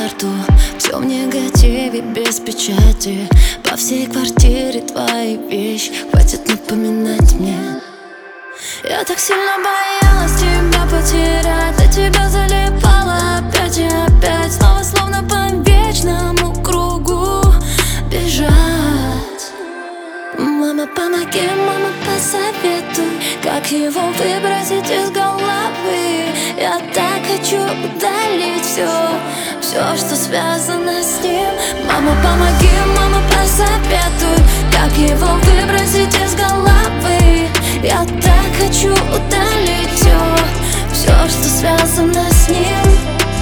карту. Все в негативе, без печати. По всей квартире твои вещи. Хватит напоминать мне. Я так сильно боялась тебя потерять. До тебя залипала опять и опять. Снова словно по вечному кругу бежать. Мама, помоги, мама, посоветуй, как его выбросить из головы. Я так хочу удалить все, что связано с ним. Мама, помоги, мама, посоветуй, как его выбросить из головы. Я так хочу удалить все, что связано с ним.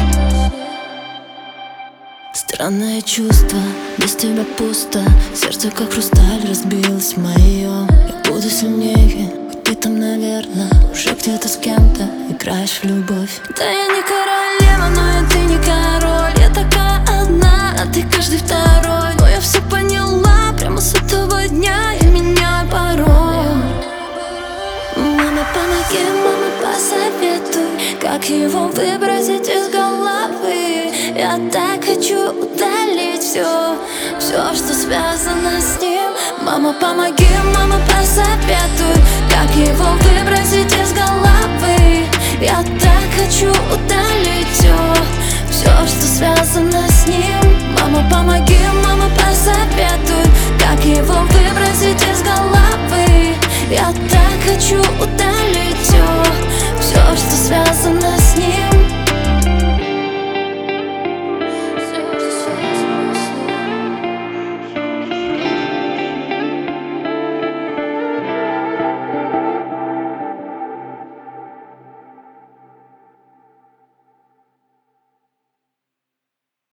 Странное чувство, без тебя пусто. Сердце как хрусталь разбилось мое. Я буду сильнее, хоть ты там, наверное, уже где-то с кем-то играешь в любовь. Да я не королева, но и ты не король. Я такая одна, а ты каждый второй. Но я все поняла, прямо с этого дня я меняю пароль. Мама, помоги, мама, посоветуй, как его выбросить из головы. Я так хочу удалить все, что связано с ним. Мама, помоги, мама, посоветуй, как его выбросить из головы. Я так хочу удалить все, что связано с ним. Мама, помоги, мама, посоветуй, как его выбросить из головы. Я так хочу удалить все, что связано с ним.